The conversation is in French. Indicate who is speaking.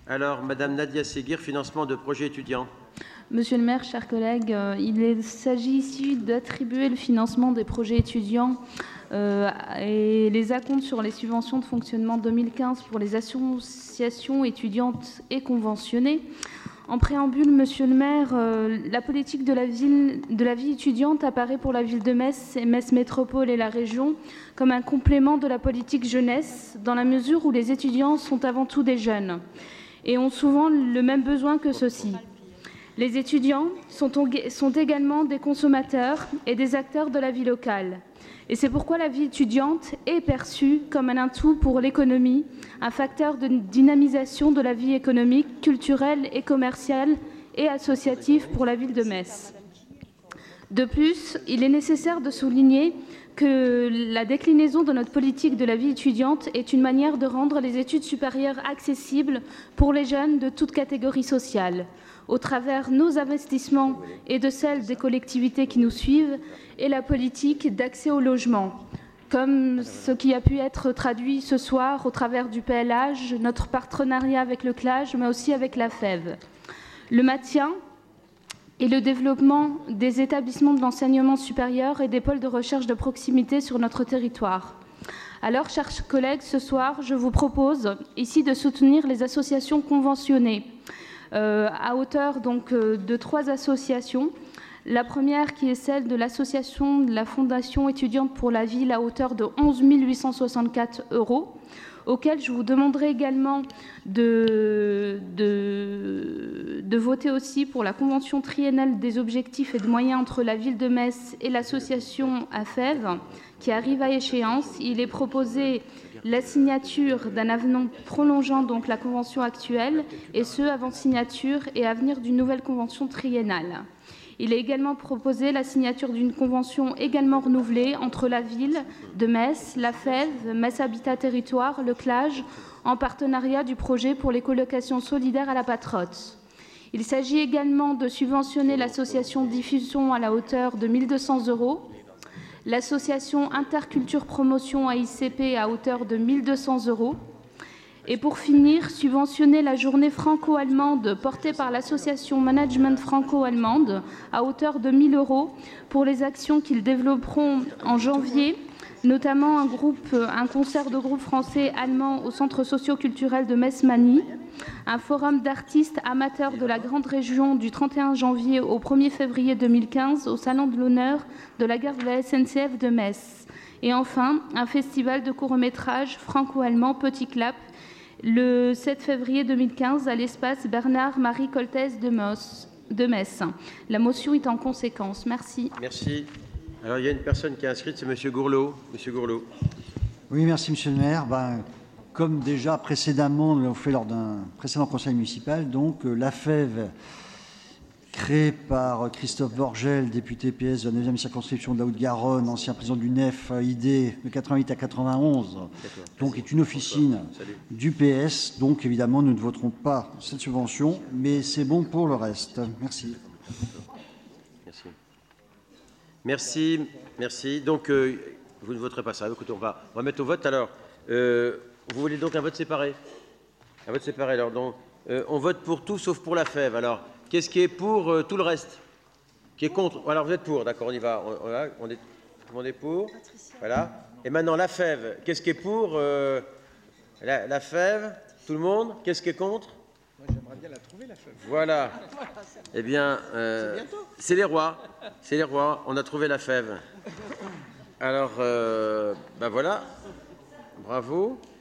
Speaker 1: Alors, Madame Nadia Seguir, financement de projets étudiants.
Speaker 2: Monsieur le maire, chers collègues, il s'agit ici d'attribuer le financement des projets étudiants et les acomptes sur les subventions de fonctionnement 2015 pour les associations étudiantes et conventionnées. En préambule, Monsieur le maire, la politique de la vie étudiante apparaît pour la ville de Metz et Metz Métropole et la région comme un complément de la politique jeunesse, dans la mesure où les étudiants sont avant tout des jeunes et ont souvent le même besoin que ceux-ci. Les étudiants sont également des consommateurs et des acteurs de la vie locale. Et c'est pourquoi la vie étudiante est perçue comme un atout pour l'économie, un facteur de dynamisation de la vie économique, culturelle et commerciale et associative pour la ville de Metz. De plus, il est nécessaire de souligner que la déclinaison de notre politique de la vie étudiante est une manière de rendre les études supérieures accessibles pour les jeunes de toute catégorie sociale, au travers nos investissements et de celles des collectivités qui nous suivent, et la politique d'accès au logement, comme ce qui a pu être traduit ce soir au travers du PLH, notre partenariat avec le CLAGE, mais aussi avec la FEV. Le maintien et le développement des établissements de l'enseignement supérieur et des pôles de recherche de proximité sur notre territoire. Alors, chers collègues, ce soir, je vous propose ici de soutenir les associations conventionnées à hauteur donc, de 3 associations. La première qui est celle de l'association de la Fondation étudiante pour la ville à hauteur de 11 864 €, auquel je vous demanderai également de voter aussi pour la convention triennale des objectifs et de moyens entre la ville de Metz et l'association AFEV, qui arrive à échéance. Il est proposé la signature d'un avenant prolongeant donc la convention actuelle, et ce avant signature et avenir d'une nouvelle convention triennale. Il est également proposé la signature d'une convention également renouvelée entre la ville de Metz, la FEV, Metz Habitat Territoire, le CLAGE, en partenariat du projet pour les colocations solidaires à la Patrotte. Il s'agit également de subventionner l'association Diffusion à la hauteur de 1 200 €, l'association Interculture Promotion AICP à hauteur de 1 200 €, et pour finir, subventionner la journée franco-allemande portée par l'association Management franco-allemande à hauteur de 1 000 € pour les actions qu'ils développeront en janvier, notamment un concert de groupe français-allemand au centre socio-culturel de Metz-Mani, un forum d'artistes amateurs de la grande région du 31 janvier au 1er février 2015 au Salon de l'honneur de la gare de la SNCF de Metz. Et enfin, un festival de court-métrage franco-allemand Petit Clap le 7 février 2015 à l'espace Bernard-Marie Coltès de Metz. La motion est en conséquence. Merci.
Speaker 1: Merci. Alors, il y a une personne qui est inscrite, c'est M. Gourlot. Monsieur Gourlot.
Speaker 3: Oui, merci, Monsieur le maire. Comme déjà précédemment, nous l'avons fait lors d'un précédent conseil municipal, donc la FEV, créée par Christophe Borgel, député PS de la 9e circonscription de la Haute-Garonne, ancien président du NEF ID de 88 à 91, donc est une officine du PS. Donc évidemment, nous ne voterons pas cette subvention, mais c'est bon pour le reste. Merci.
Speaker 1: Merci. Merci. Donc, vous ne voterez pas ça. Écoutez, on va mettre au vote. Alors, vous voulez donc un vote séparé? Un vote séparé. Alors, donc, on vote pour tout sauf pour la FEV. Alors, qu'est-ce qui est pour tout le reste? Qui est contre? Alors, vous êtes pour, d'accord, on y va. Tout le monde est pour. Voilà. Et maintenant, la FEV. Qu'est-ce qui est pour la FEV? Tout le monde. Qu'est-ce qui est contre?
Speaker 4: Moi, j'aimerais bien la trouver, la FEV.
Speaker 1: Voilà. Eh bien, c'est les rois. C'est les rois. On a trouvé la FEV. Alors, ben voilà. Bravo.